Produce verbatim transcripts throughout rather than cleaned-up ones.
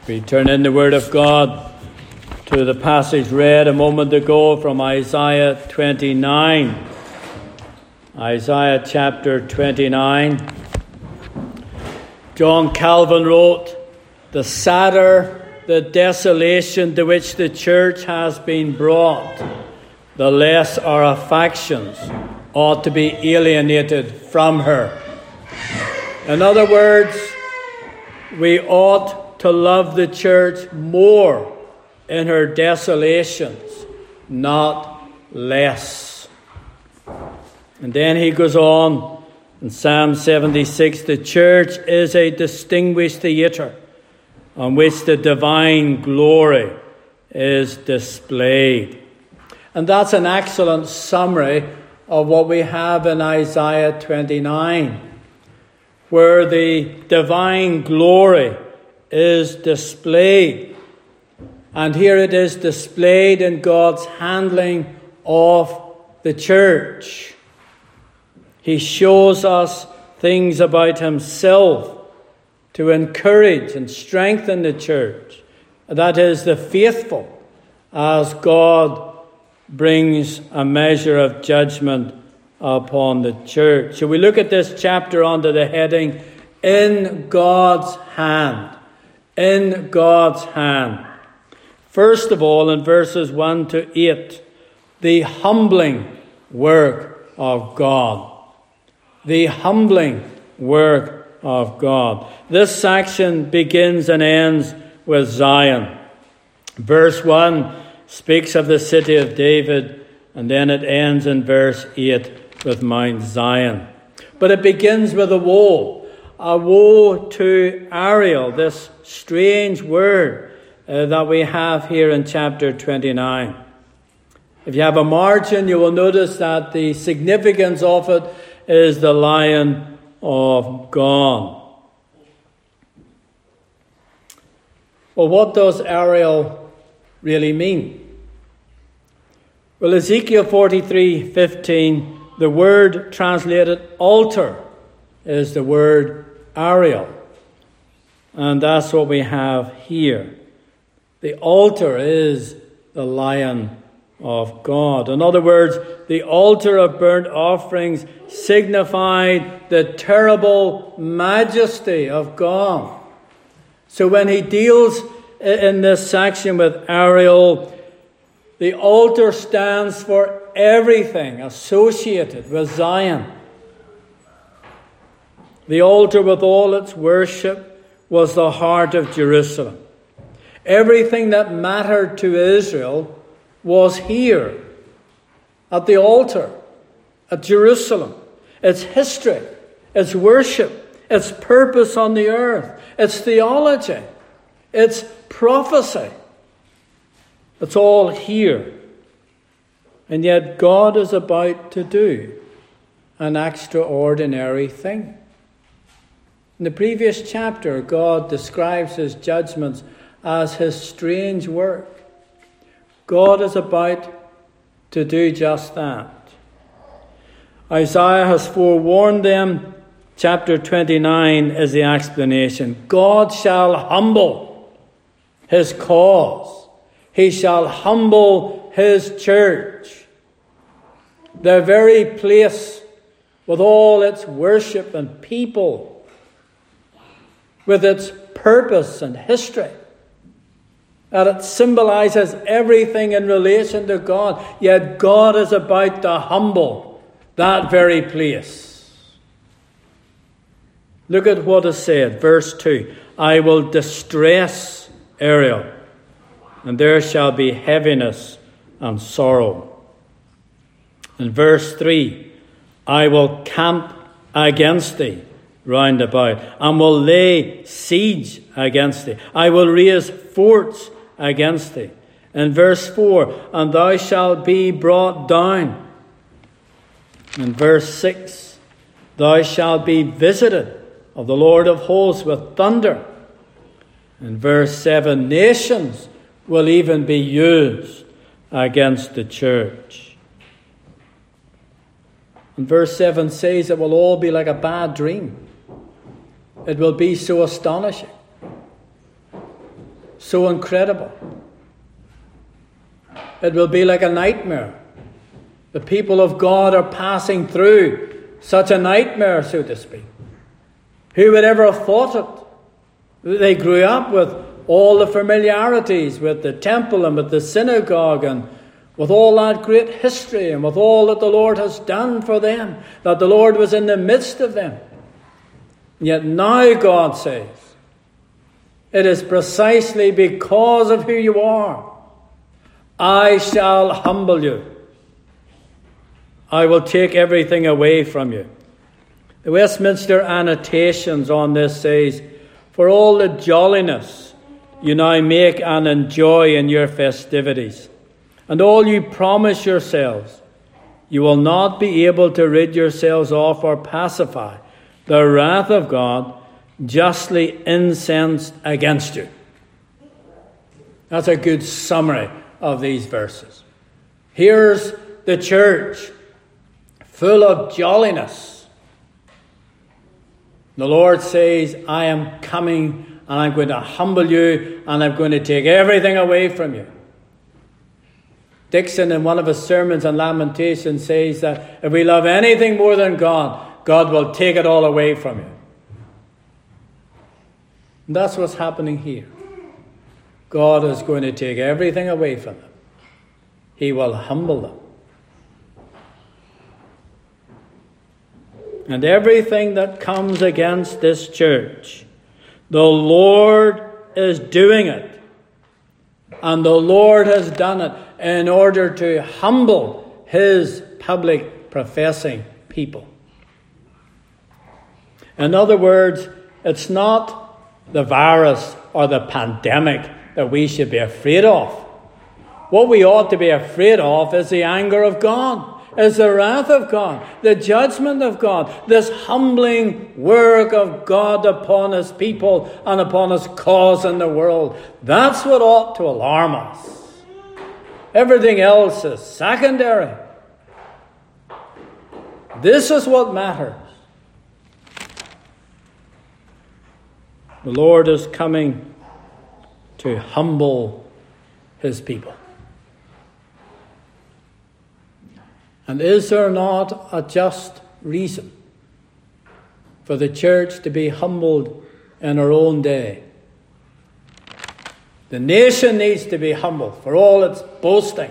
We turn in the Word of God to the passage read a moment ago from Isaiah twenty-nine. Isaiah chapter twenty-nine. John Calvin wrote, "The sadder the desolation to which the church has been brought, the less our affections ought to be alienated from her." In other words, we ought to love the church more in her desolations, not less. And then he goes on in Psalm seventy-six, "The church is a distinguished theatre on which the divine glory is displayed." And that's an excellent summary of what we have in Isaiah twenty-nine, where the divine glory is displayed. And here it is displayed in God's handling of the church. He shows us things about himself to encourage and strengthen the church. That is, the faithful, as God brings a measure of judgment upon the church. So we look at this chapter under the heading, In God's Hand. In God's hand. First of all, in verses one to eight, the humbling work of God. The humbling work of God. This section begins and ends with Zion. Verse one speaks of the city of David, and then it ends in verse eight with Mount Zion. But it begins with a woe. A woe to Ariel, this strange word uh, that we have here in chapter twenty-nine. If you have a margin, you will notice that the significance of it is the Lion of God. Well, what does Ariel really mean? Well, Ezekiel forty-three fifteen, the word translated altar is the word Ariel. And that's what we have here. The altar is the Lion of God. In other words, the altar of burnt offerings signified the terrible majesty of God. So when he deals in this section with Ariel, the altar stands for everything associated with Zion. The altar with all its worship was the heart of Jerusalem. Everything that mattered to Israel was here at the altar at Jerusalem. Its history, its worship, its purpose on the earth, its theology, its prophecy. It's all here. And yet God is about to do an extraordinary thing. In the previous chapter, God describes his judgments as his strange work. God is about to do just that. Isaiah has forewarned them. Chapter twenty-nine is the explanation. God shall humble his cause. He shall humble his church. The very place with all its worship and people, with its purpose and history, that it symbolizes everything in relation to God, yet God is about to humble that very place. Look at what is said, verse two. "I will distress Ariel, and there shall be heaviness and sorrow." In verse three, "I will camp against thee round about, and will lay siege against thee. I will raise forts against thee." In verse four, "And thou shalt be brought down." In verse six, "Thou shalt be visited of the Lord of hosts with thunder." In verse seven, "Nations will even be used against the church." And verse seven says it will all be like a bad dream. It will be so astonishing. so incredible. It will be like a nightmare. The people of God are passing through such a nightmare, so to speak. Who would ever have thought it? They grew up with all the familiarities with the temple and with the synagogue and with all that great history and with all that the Lord has done for them, that the Lord was in the midst of them. Yet now God says, it is precisely because of who you are, I shall humble you. I will take everything away from you. The Westminster annotations on this says, for all the jolliness you now make and enjoy in your festivities, and all you promise yourselves, you will not be able to rid yourselves of or pacify the wrath of God justly incensed against you. That's a good summary of these verses. Here's the church, full of jolliness. The Lord says, I am coming and I'm going to humble you and I'm going to take everything away from you. Dixon, in one of his sermons on Lamentation, says that if we love anything more than God, God will take it all away from you. And that's what's happening here. God is going to take everything away from them. He will humble them. And everything that comes against this church, the Lord is doing it. And the Lord has done it in order to humble his public professing people. In other words, it's not the virus or the pandemic that we should be afraid of. What we ought to be afraid of is the anger of God, is the wrath of God, the judgment of God, this humbling work of God upon his people and upon his cause in the world. That's what ought to alarm us. Everything else is secondary. This is what matters. The Lord is coming to humble his people. And is there not a just reason for the church to be humbled in her own day? The nation needs to be humbled for all its boasting,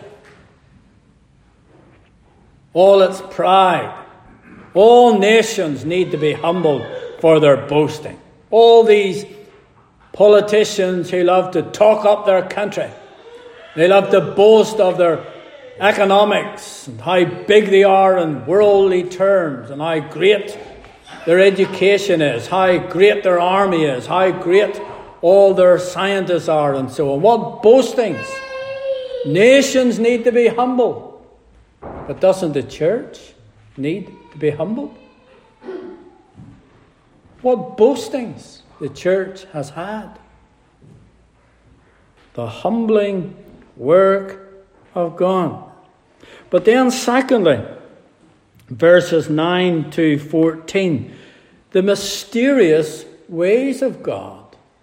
all its pride. All nations need to be humbled for their boasting. All these politicians who love to talk up their country, they love to boast of their economics and how big they are in worldly terms and how great their education is, how great their army is, how great all their scientists are and so on. What boastings! Nations need to be humbled. But doesn't the church need to be humbled? What boastings the church has had. The humbling work of God. But then secondly, verses nine to fourteen, the mysterious ways of God.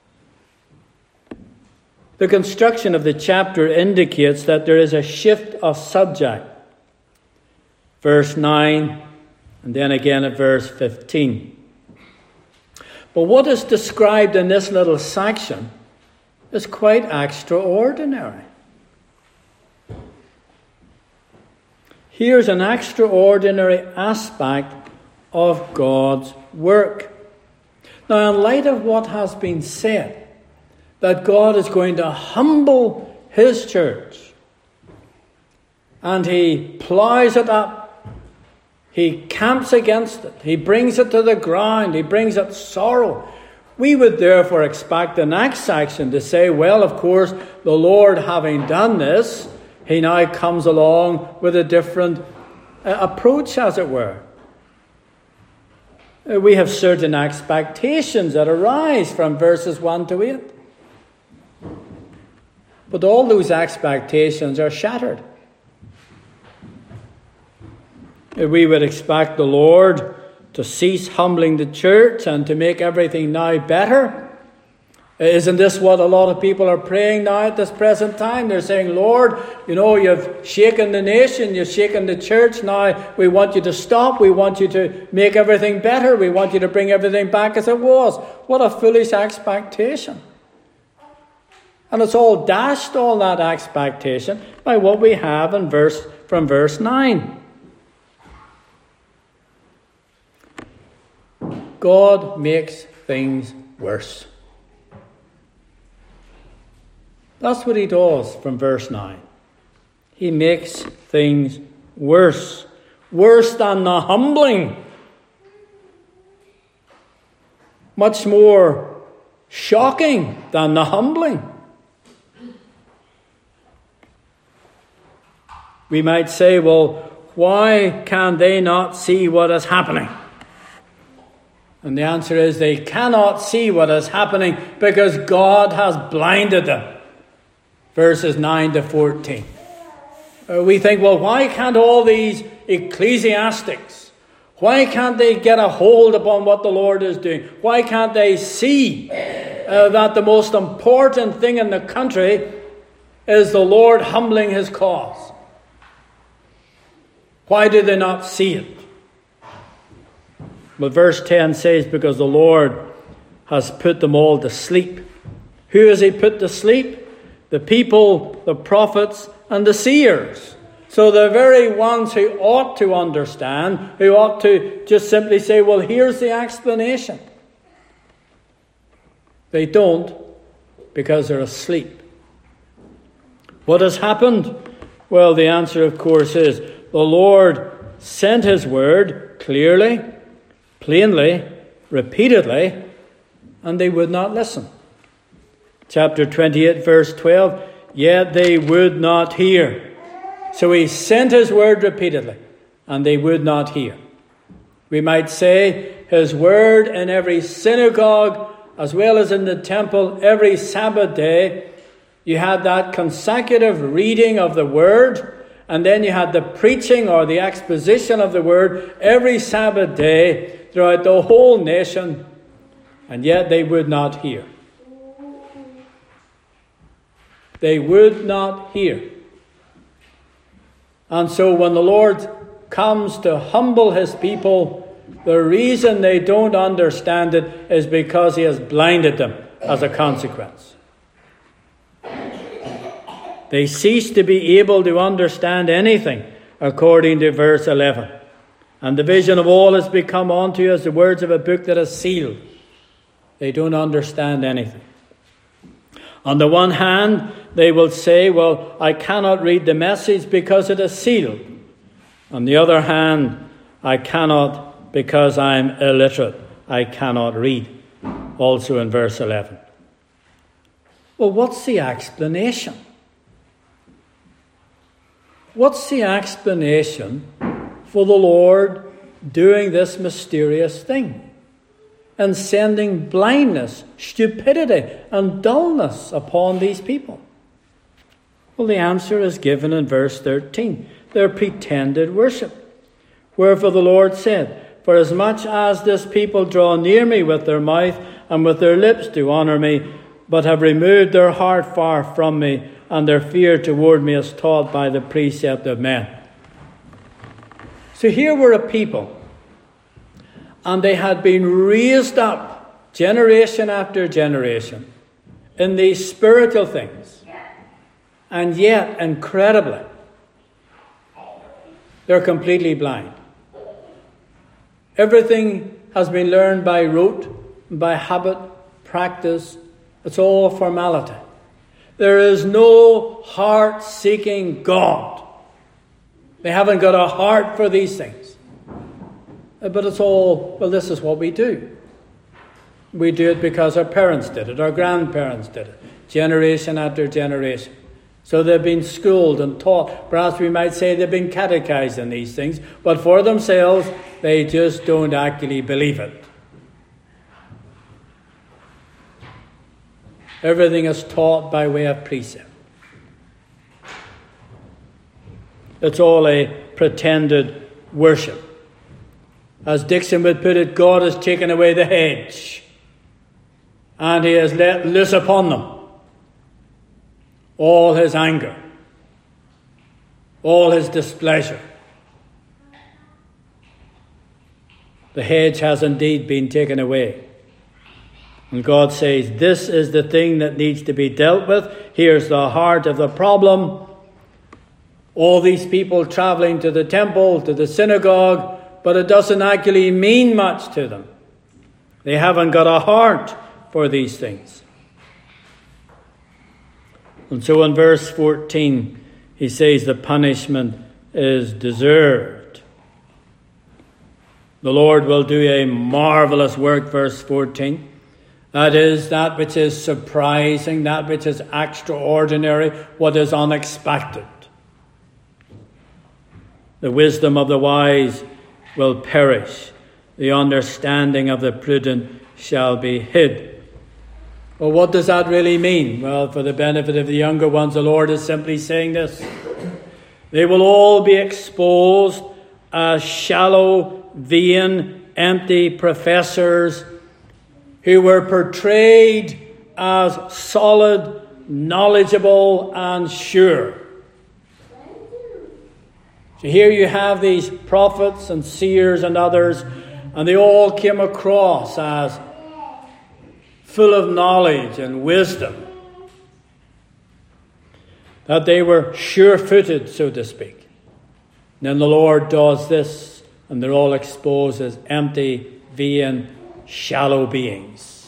The construction of the chapter indicates that there is a shift of subject. Verse nine, and then again at verse fifteen. But what is described in this little section is quite extraordinary. Here's an extraordinary aspect of God's work. Now, in light of what has been said, that God is going to humble his church, and he plows it up, he camps against it, he brings it to the ground, he brings it sorrow. We would therefore expect the next section to say, well, of course, the Lord having done this, he now comes along with a different uh, approach, as it were. Uh, we have certain expectations that arise from verses one to eight. But all those expectations are shattered. Uh, we would expect the Lord to cease humbling the church and to make everything now better. Isn't this what a lot of people are praying now at this present time? They're saying, Lord, you know, you've shaken the nation, you've shaken the church. Now we want you to stop. We want you to make everything better. We want you to bring everything back as it was. What a foolish expectation. And it's all dashed, all that expectation, by what we have in verse from verse nine. God makes things worse. That's what he does from verse nine. He makes things worse. Worse than the humbling. Much more shocking than the humbling. We might say, well, why can they not see what is happening? And the answer is they cannot see what is happening because God has blinded them. Verses nine to fourteen. Uh, we think, well, why can't all these ecclesiastics, why can't they get a hold upon what the Lord is doing? Why can't they see uh, that the most important thing in the country is the Lord humbling his cause? Why do they not see it? Well, verse ten says, because the Lord has put them all to sleep. Who has he put to sleep? The people, the prophets, and the seers. So the very ones who ought to understand, who ought to just simply say, well, here's the explanation. They don't, because they're asleep. What has happened? Well, the answer, of course, is the Lord sent his word clearly, plainly, repeatedly, and they would not listen. Chapter twenty-eight, verse twelve, yet they would not hear. So he sent his word repeatedly, and they would not hear. We might say his word in every synagogue, as well as in the temple, every Sabbath day. You had that consecutive reading of the word, and then you had the preaching or the exposition of the word every Sabbath day throughout the whole nation, and yet they would not hear. They would not hear. And so when the Lord comes to humble his people, the reason they don't understand it is because he has blinded them as a consequence. They cease to be able to understand anything, according to verse eleven. And the vision of all has become unto you as the words of a book that is sealed. They don't understand anything. On the one hand, they will say, well, I cannot read the message because it is sealed. On the other hand, I cannot because I'm illiterate. I cannot read. Also in verse eleven. Well, what's the explanation? What's the explanation for the Lord doing this mysterious thing and sending blindness, stupidity, and dullness upon these people? Well, the answer is given in verse thirteen. Their pretended worship. Wherefore the Lord said, for as much as this people draw near me with their mouth and with their lips do honour me, but have removed their heart far from me, and their fear toward me is taught by the precept of men. So here were a people, and they had been raised up generation after generation in these spiritual things. And yet, incredibly, they're completely blind. Everything has been learned by rote, by habit, practice. It's all formality. There is no heart-seeking God. They haven't got a heart for these things. But it's all, well, this is what we do. We do it because our parents did it, our grandparents did it, generation after generation. So they've been schooled and taught. Perhaps we might say they've been catechized in these things, but for themselves, they just don't actually believe it. Everything is taught by way of precept. It's all a pretended worship. As Dixon would put it, God has taken away the hedge. and he has let loose upon them all his anger, all his displeasure. The hedge has indeed been taken away. And God says, this is the thing that needs to be dealt with. Here's the heart of the problem. All these people traveling to the temple, to the synagogue, but it doesn't actually mean much to them. They haven't got a heart for these things. And so in verse fourteen, he says the punishment is deserved. The Lord will do a marvelous work, verse fourteen. That is, that which is surprising, that which is extraordinary, what is unexpected. The wisdom of the wise will perish. The understanding of the prudent shall be hid. Well, what does that really mean? Well, for the benefit of the younger ones, the Lord is simply saying this. They will all be exposed as shallow, vain, empty professors who were portrayed as solid, knowledgeable, and sure. So here you have these prophets and seers and others, and they all came across as full of knowledge and wisdom. That they were sure-footed, so to speak. And then the Lord does this, and they're all exposed as empty, vain, shallow beings.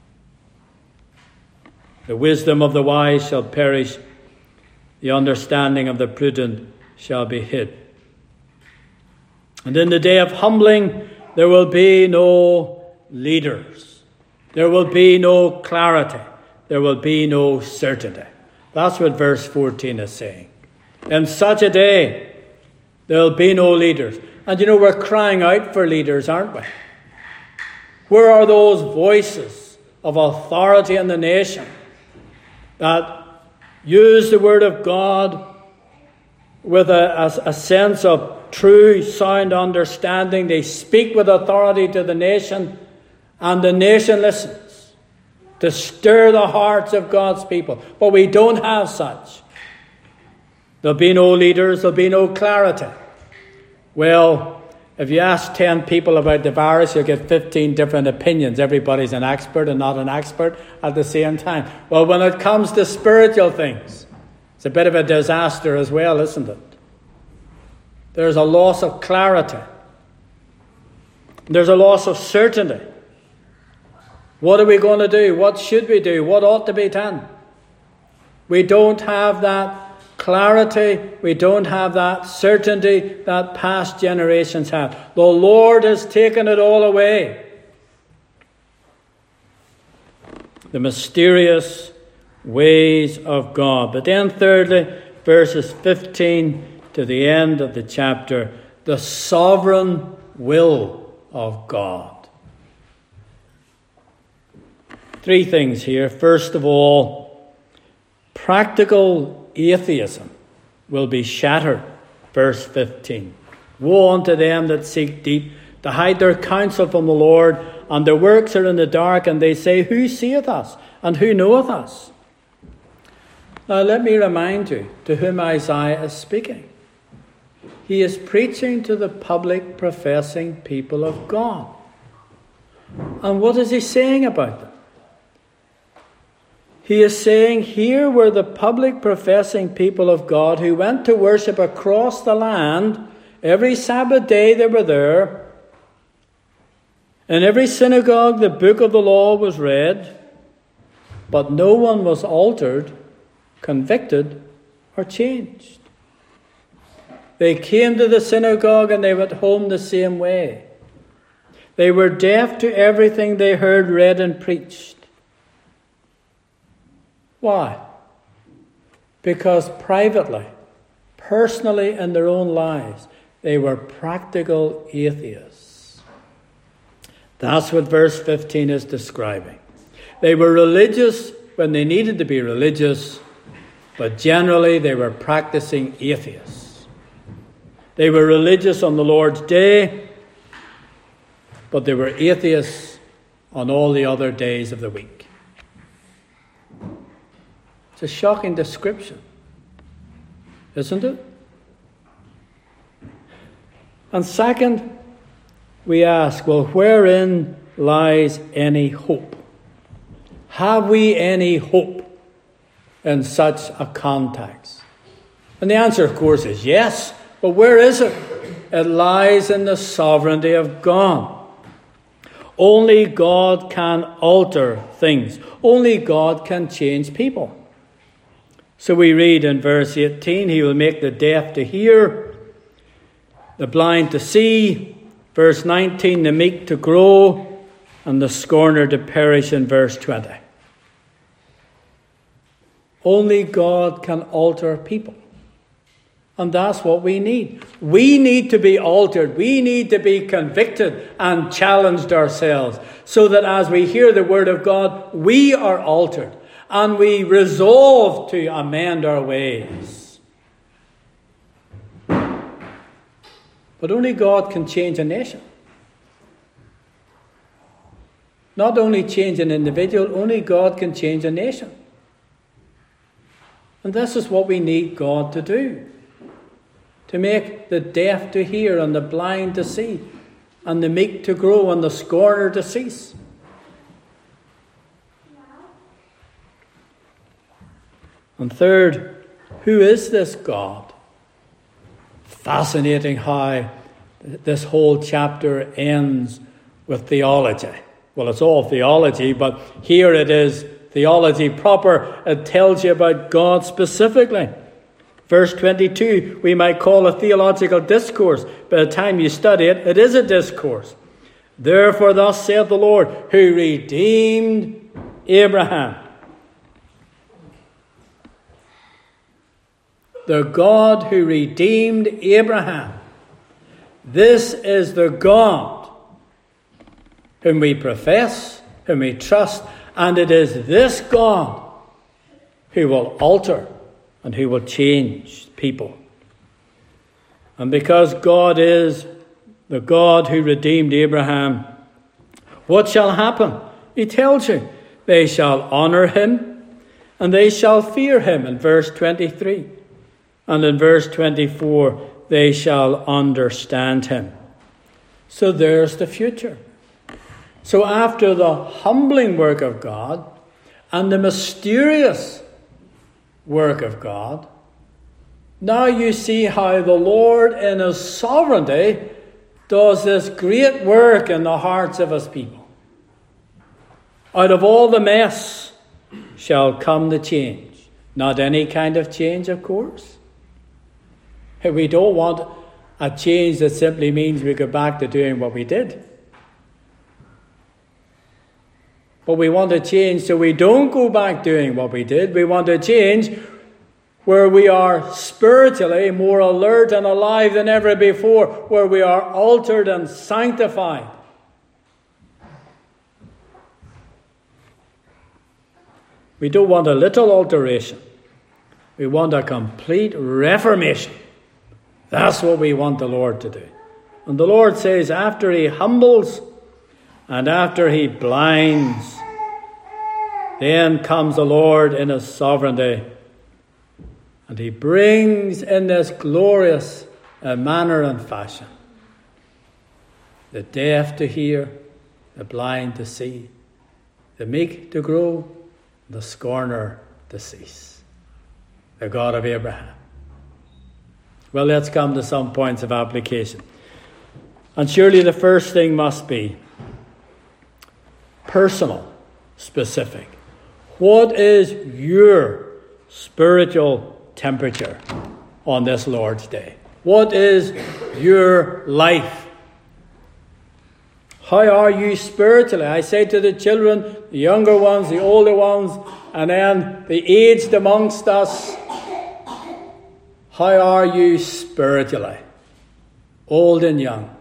The wisdom of the wise shall perish, the understanding of the prudent shall be hid. And in the day of humbling, there will be no leaders. There will be no clarity. There will be no certainty. That's what verse fourteen is saying. In such a day, there will be no leaders. And you know, we're crying out for leaders, aren't we? Where are those voices of authority in the nation that use the word of God with a, a, a sense of true, sound understanding? They speak with authority to the nation, and the nation listens to stir the hearts of God's people. But we don't have such. There'll be no leaders, there'll be no clarity. Well, if you ask ten people about the virus, you'll get fifteen different opinions. Everybody's an expert and not an expert at the same time. Well, when it comes to spiritual things, it's a bit of a disaster as well, isn't it? There's a loss of clarity. There's a loss of certainty. What are we going to do? What should we do? What ought to be done? We don't have that clarity. We don't have that certainty that past generations had. The Lord has taken it all away. The mysterious ways of God. But then thirdly, verses fifteen to the end of the chapter, the sovereign will of God. Three things here. First of all, practical atheism will be shattered. Verse fifteen. Woe unto them that seek deep to hide their counsel from the Lord, and their works are in the dark, and they say, who seeth us, and who knoweth us? Now let me remind you to whom Isaiah is speaking. He is preaching to the public professing people of God. And what is he saying about them? He is saying, here were the public professing people of God who went to worship across the land. Every Sabbath day they were there. In every synagogue the book of the law was read. But no one was altered, convicted, or changed. They came to the synagogue and they went home the same way. They were deaf to everything they heard read and preached. Why? Because privately, personally in their own lives, they were practical atheists. That's what verse fifteen is describing. They were religious when they needed to be religious, but generally they were practicing atheists. They were religious on the Lord's day, but they were atheists on all the other days of the week. It's a shocking description, isn't it? And second, we ask, well, wherein lies any hope? Have we any hope in such a context? And the answer, of course, is yes. But where is it? It lies in the sovereignty of God. Only God can alter things. Only God can change people. So we read in verse eighteen, he will make the deaf to hear, the blind to see. Verse nineteen, the meek to grow, and the scorner to perish in verse twenty. Only God can alter people. And that's what we need. We need to be altered. We need to be convicted and challenged ourselves so that as we hear the word of God, we are altered and we resolve to amend our ways. But only God can change a nation. Not only change an individual, only God can change a nation. And this is what we need God to do. To make the deaf to hear and the blind to see, and the meek to grow and the scorner to cease. And third, who is this God? Fascinating how this whole chapter ends with theology. Well, it's all theology, but here it is theology proper. It tells you about God specifically. Verse twenty-two, we might call a theological discourse. By the time you study it, it is a discourse. Therefore, thus saith the Lord, who redeemed Abraham. The God who redeemed Abraham. This is the God whom we profess, whom we trust, and it is this God who will alter and who will change people. And because God is the God who redeemed Abraham, what shall happen? He tells you, they shall honour him and they shall fear him in verse twenty-three. And in verse twenty-four, they shall understand him. So there's the future. So after the humbling work of God and the mysterious work of God, now you see how the Lord in his sovereignty does this great work in the hearts of his people. Out of all the mess shall come the change. Not any kind of change, of course. We don't want a change that simply means we go back to doing what we did. But we want to change so we don't go back doing what we did. We want to change where we are spiritually more alert and alive than ever before, where we are altered and sanctified. We don't want a little alteration. We want a complete reformation. That's what we want the Lord to do. And the Lord says after he humbles and after he blinds, then comes the Lord in his sovereignty, and he brings in this glorious uh, manner and fashion the deaf to hear, the blind to see, the meek to grow, the scorner to cease. The God of Abraham. Well, let's come to some points of application. And surely the first thing must be personal, specific. What is your spiritual temperature on this Lord's Day? What is your life? How are you spiritually? I say to the children, the younger ones, the older ones, and then the aged amongst us, how are you spiritually? Old and young.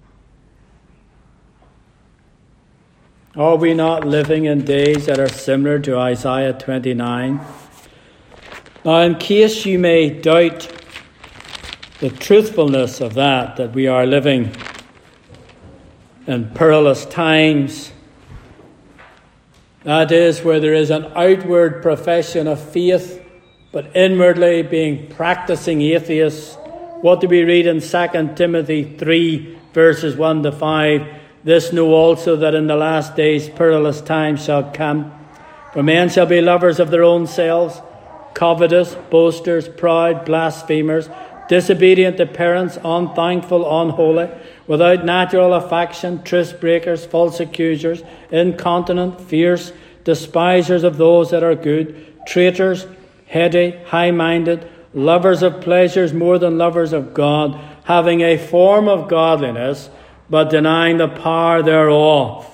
Are we not living in days that are similar to Isaiah twenty-nine? Now, in case you may doubt the truthfulness of that, that we are living in perilous times, That is, where there is an outward profession of faith, but inwardly being practicing atheists. What do we read in Second Timothy three, verses one to five? This know also, that in the last days perilous times shall come. For men shall be lovers of their own selves, covetous, boasters, proud, blasphemers, disobedient to parents, unthankful, unholy, without natural affection, truce breakers, false accusers, incontinent, fierce, despisers of those that are good, traitors, heady, high-minded, lovers of pleasures more than lovers of God, having a form of godliness, but denying the power thereof.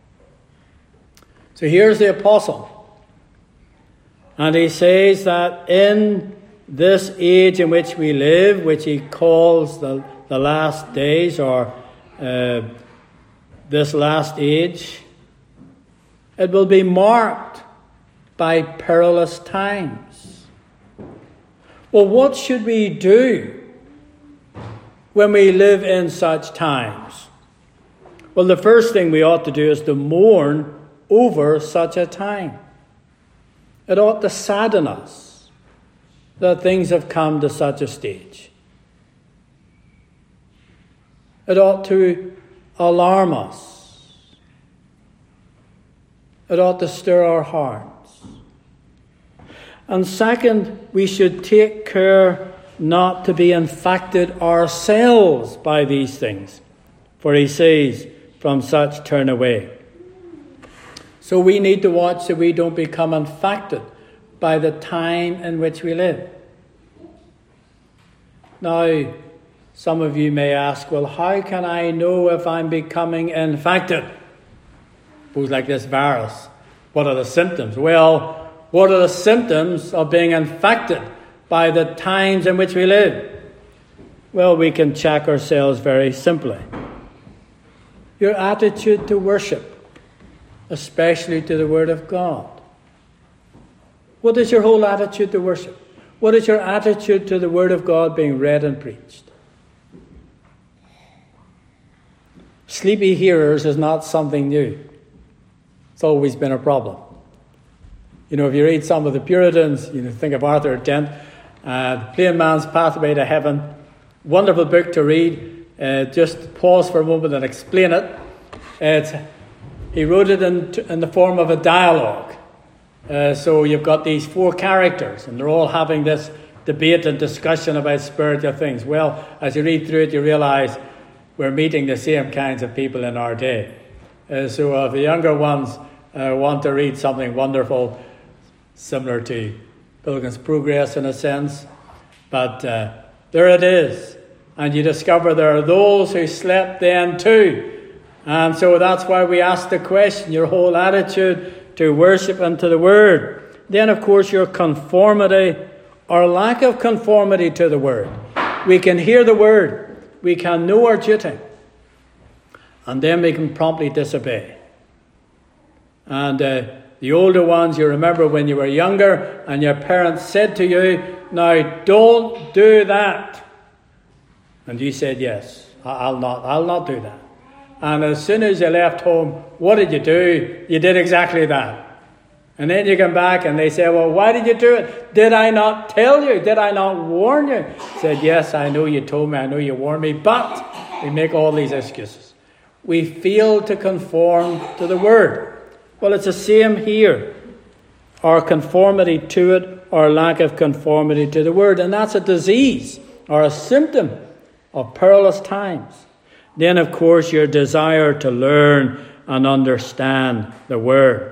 So here's the apostle. And he says that in this age in which we live, which he calls the, the last days, or uh, this last age, it will be marked by perilous times. Well, what should we do when we live in such times? Well, the first thing we ought to do is to mourn over such a time. It ought to sadden us that things have come to such a stage. It ought to alarm us. It ought to stir our hearts. And second, we should take care not to be infected ourselves by these things. For he says, from such turn away. So we need to watch that we don't become infected by the time in which we live. Now, some of you may ask, well, how can I know if I'm becoming infected? Suppose like this virus. What are the symptoms? Well, what are the symptoms of being infected by the times in which we live? Well, we can check ourselves very simply. Your attitude to worship, especially to the Word of God. What is your whole attitude to worship? What is your attitude to the Word of God being read and preached? Sleepy hearers is not something new. It's always been a problem. You know, if you read some of the Puritans, you know, think of Arthur Dent, uh, Plain Man's Pathway to Heaven. Wonderful book to read. Uh, just pause for a moment and explain it. It's, he wrote it in, in the form of a dialogue. Uh, so you've got these four characters, and they're all having this debate and discussion about spiritual things. Well, as you read through it, you realize we're meeting the same kinds of people in our day. Uh, so uh, the younger ones uh, want to read something wonderful, similar to Pilgrim's Progress in a sense. But uh, there it is. And you discover there are those who slept then too. And so that's why we ask the question, your whole attitude to worship and to the Word. Then, of course, your conformity or lack of conformity to the Word. We can hear the Word. We can know our duty. And then we can promptly disobey. And uh, the older ones, you remember when you were younger and your parents said to you, now don't do that. And you said, yes, I'll not, I'll not do that. And as soon as you left home, what did you do? You did exactly that. And then you come back and they say, well, why did you do it? Did I not tell you? Did I not warn you? Said, yes, I know you told me. I know you warned me. But we make all these excuses. We fail to conform to the Word. Well, it's the same here. Our conformity to it, our lack of conformity to the Word. And that's a disease or a symptom of perilous times. Then, of course, your desire to learn and understand the Word.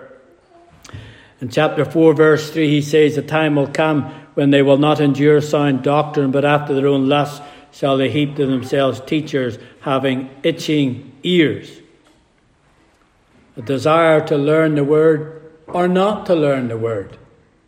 In chapter four, verse three, he says, the time will come when they will not endure sound doctrine, but after their own lusts shall they heap to themselves teachers having itching ears. A desire to learn the Word or not to learn the Word.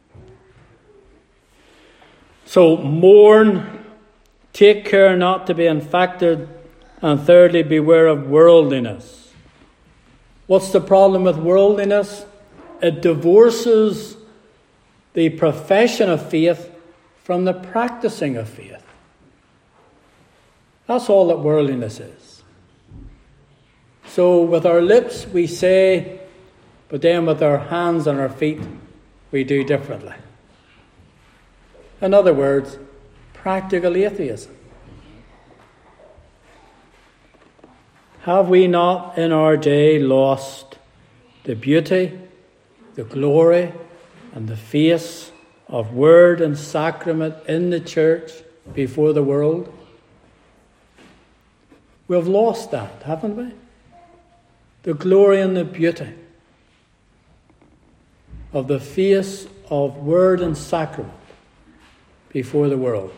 So mourn, take care not to be infected, and thirdly, beware of worldliness. What's the problem with worldliness? It divorces the profession of faith from the practicing of faith. That's all that worldliness is. So with our lips we say but then with our hands and our feet, we do differently. In other words, practical atheism. Have we not in our day lost the beauty, the glory, and the face of word and sacrament in the church before the world? We've lost that, haven't we? The glory and the beauty of the face of word and sacrament before the world.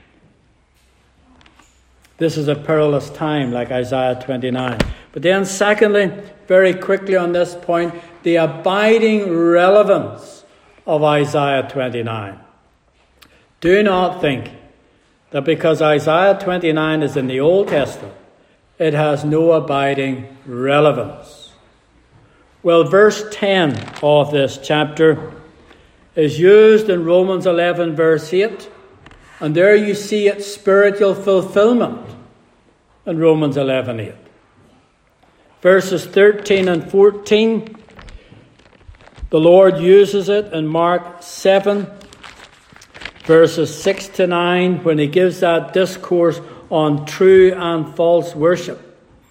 This is a perilous time, like Isaiah twenty-nine. But then secondly, very quickly on this point, the abiding relevance of Isaiah twenty-nine. Do not think that because Isaiah twenty-nine is in the Old Testament, it has no abiding relevance. Well, verse ten of this chapter is used in Romans eleven, verse eight. And there you see its spiritual fulfillment in Romans eleven eight. Verses thirteen and fourteen, the Lord uses it in Mark seven, verses six to nine, when he gives that discourse on true and false worship.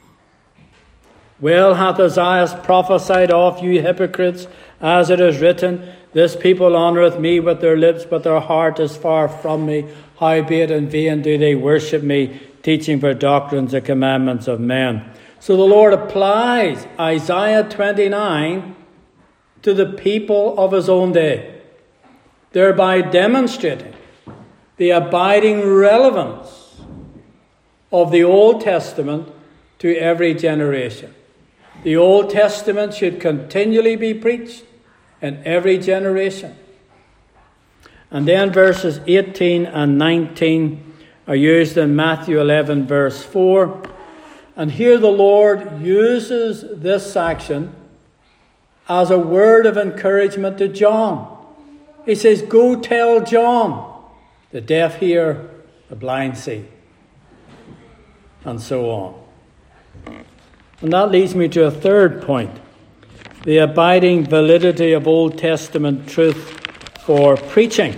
Well hath Isaiah prophesied of you hypocrites, as it is written, this people honoureth me with their lips, but their heart is far from me. Howbeit in vain do they worship me, teaching for doctrines the commandments of men. So the Lord applies Isaiah twenty-nine to the people of his own day, thereby demonstrating the abiding relevance of the Old Testament to every generation. The Old Testament should continually be preached in every generation. And then verses eighteen and nineteen are used in Matthew eleven, verse four. And here the Lord uses this section as a word of encouragement to John. He says, go tell John, the deaf hear, the blind see, and so on. And that leads me to a third point, the abiding validity of Old Testament truth for preaching.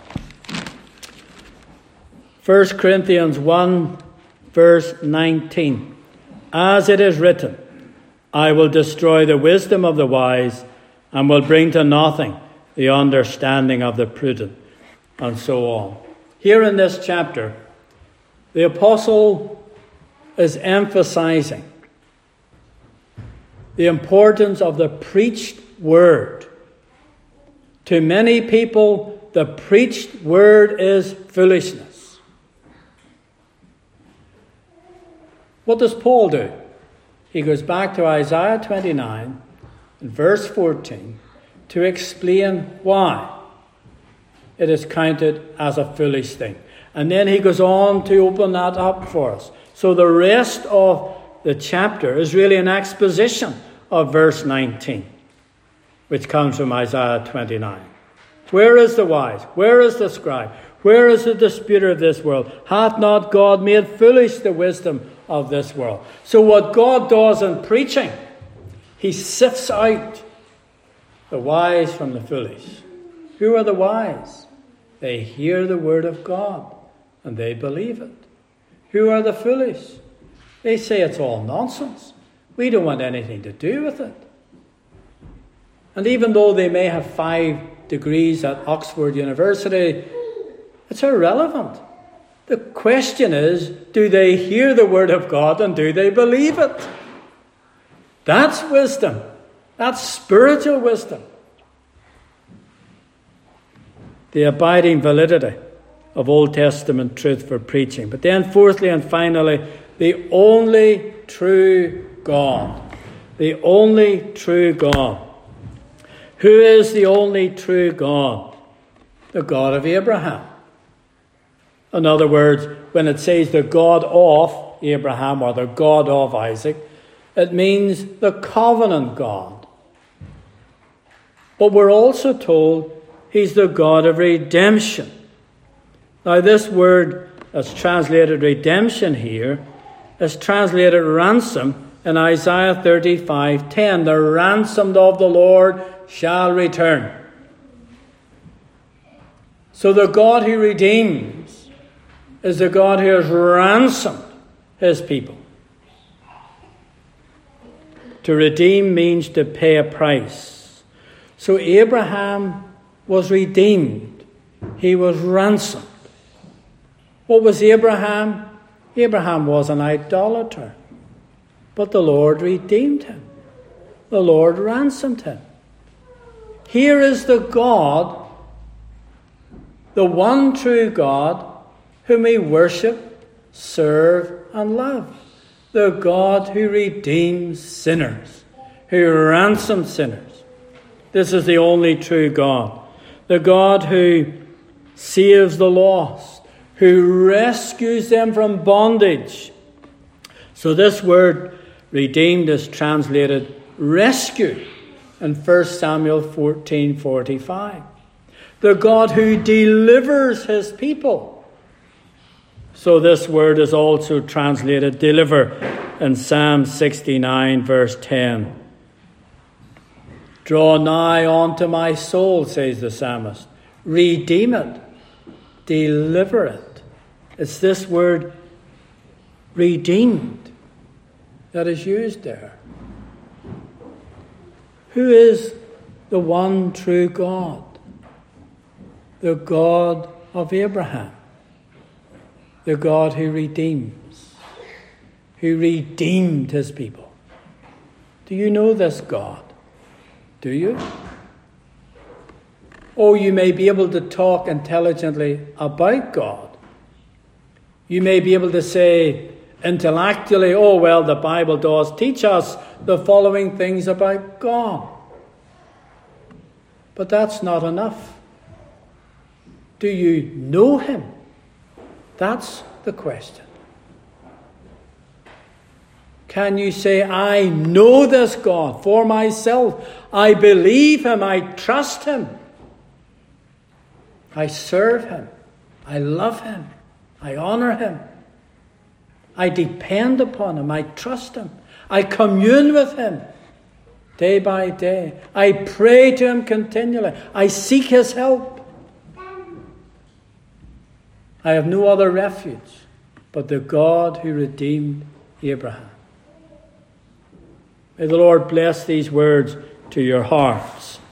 First Corinthians one, verse nineteen. As it is written, I will destroy the wisdom of the wise and will bring to nothing the understanding of the prudent, and so on. Here in this chapter, the apostle is emphasizing the importance of the preached word. To many people, the preached word is foolishness. What does Paul do? He goes back to Isaiah twenty-nine, and verse fourteen, to explain why it is counted as a foolish thing. And then he goes on to open that up for us. So the rest of the chapter is really an exposition of verse nineteen, which comes from Isaiah twenty-nine. Where is the wise? Where is the scribe? Where is the disputer of this world? Hath not God made foolish the wisdom of this world? So what God does in preaching, he sifts out the wise from the foolish. Who are the wise? They hear the word of God and they believe it. Who are the foolish? They say it's all nonsense. We don't want anything to do with it. And even though they may have five degrees at Oxford University, it's irrelevant. The question is, do they hear the word of God and do they believe it? That's wisdom. That's spiritual wisdom. The abiding validity of Old Testament truth for preaching. But then fourthly and finally, the only true God. The only true God. Who is the only true God? The God of Abraham. In other words, when it says the God of Abraham or the God of Isaac, it means the covenant God. But we're also told he's the God of redemption. Now this word that's translated redemption here is translated ransom in Isaiah thirty-five ten, the ransomed of the Lord shall return. So the God who redeems is the God who has ransomed his people. To redeem means to pay a price. So Abraham was redeemed. He was ransomed. What was Abraham? Abraham was an idolater. But the Lord redeemed him. The Lord ransomed him. Here is the God, the one true God, whom we worship, serve, and love. The God who redeems sinners, who ransoms sinners. This is the only true God. The God who saves the lost, who rescues them from bondage. So this word redeemed is translated rescue in First Samuel fourteen forty-five. The God who delivers his people. So this word is also translated deliver in Psalm sixty-nine verse ten. Draw nigh unto my soul, says the psalmist. Redeem it. Deliver it. It's this word redeemed that is used there. Who is the one true God? The God of Abraham. The God who redeems. Who redeemed his people. Do you know this God? Do you? Oh, you may be able to talk intelligently about God. You may be able to say intellectually, oh, well, the Bible does teach us the following things about God. But that's not enough. Do you know him? That's the question. Can you say, I know this God for myself. I believe him. I trust him. I serve him. I love him. I honor him. I depend upon him. I trust him. I commune with him day by day. I pray to him continually. I seek his help. I have no other refuge but the God who redeemed Abraham. May the Lord bless these words to your hearts.